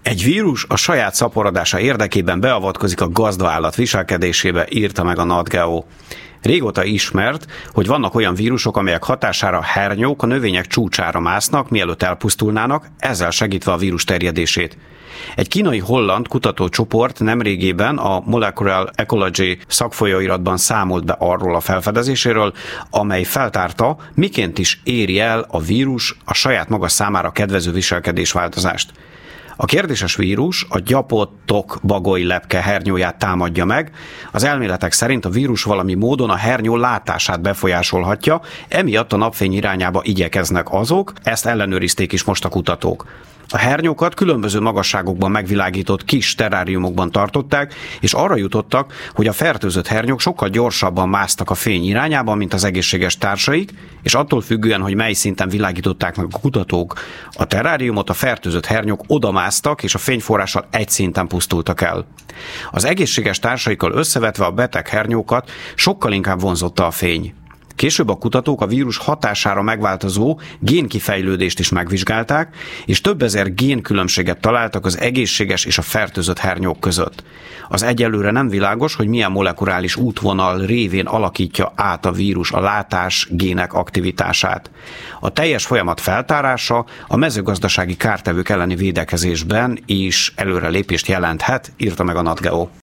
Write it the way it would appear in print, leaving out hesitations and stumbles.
Egy vírus a saját szaporodása érdekében beavatkozik a gazdaállat viselkedésébe, írta meg a NatGeo. Régóta ismert, hogy vannak olyan vírusok, amelyek hatására a hernyók a növények csúcsára másznak, mielőtt elpusztulnának, ezzel segítve a vírus terjedését. Egy kínai-holland kutatócsoport nemrégében a Molecular Ecology szakfolyóiratban számolt be arról a felfedezéséről, amely feltárta, miként is éri el a vírus a saját maga számára kedvező viselkedésváltozást. A kérdéses vírus a gyapottok bagoly lepke hernyóját támadja meg. Az elméletek szerint a vírus valami módon a hernyó látását befolyásolhatja, emiatt a napfény irányába igyekeznek azok, ezt ellenőrizték is most a kutatók. A hernyókat különböző magasságokban megvilágított kis terráriumokban tartották, és arra jutottak, hogy a fertőzött hernyók sokkal gyorsabban másztak a fény irányába, mint az egészséges társaik, és attól függően, hogy mely szinten világították meg a kutatók a terráriumot, a fertőzött hernyók odamásztak, és a fényforrással egy szinten pusztultak el. Az egészséges társaikkal összevetve a beteg hernyókat sokkal inkább vonzotta a fény. Később a kutatók a vírus hatására megváltozó génkifejlődést is megvizsgálták, és több ezer génkülönbséget találtak az egészséges és a fertőzött hernyók között. Az egyelőre nem világos, hogy milyen molekuláris útvonal révén alakítja át a vírus a látás gének aktivitását. A teljes folyamat feltárása a mezőgazdasági kártevők elleni védekezésben is előrelépést jelenthet, írta meg a NatGeo.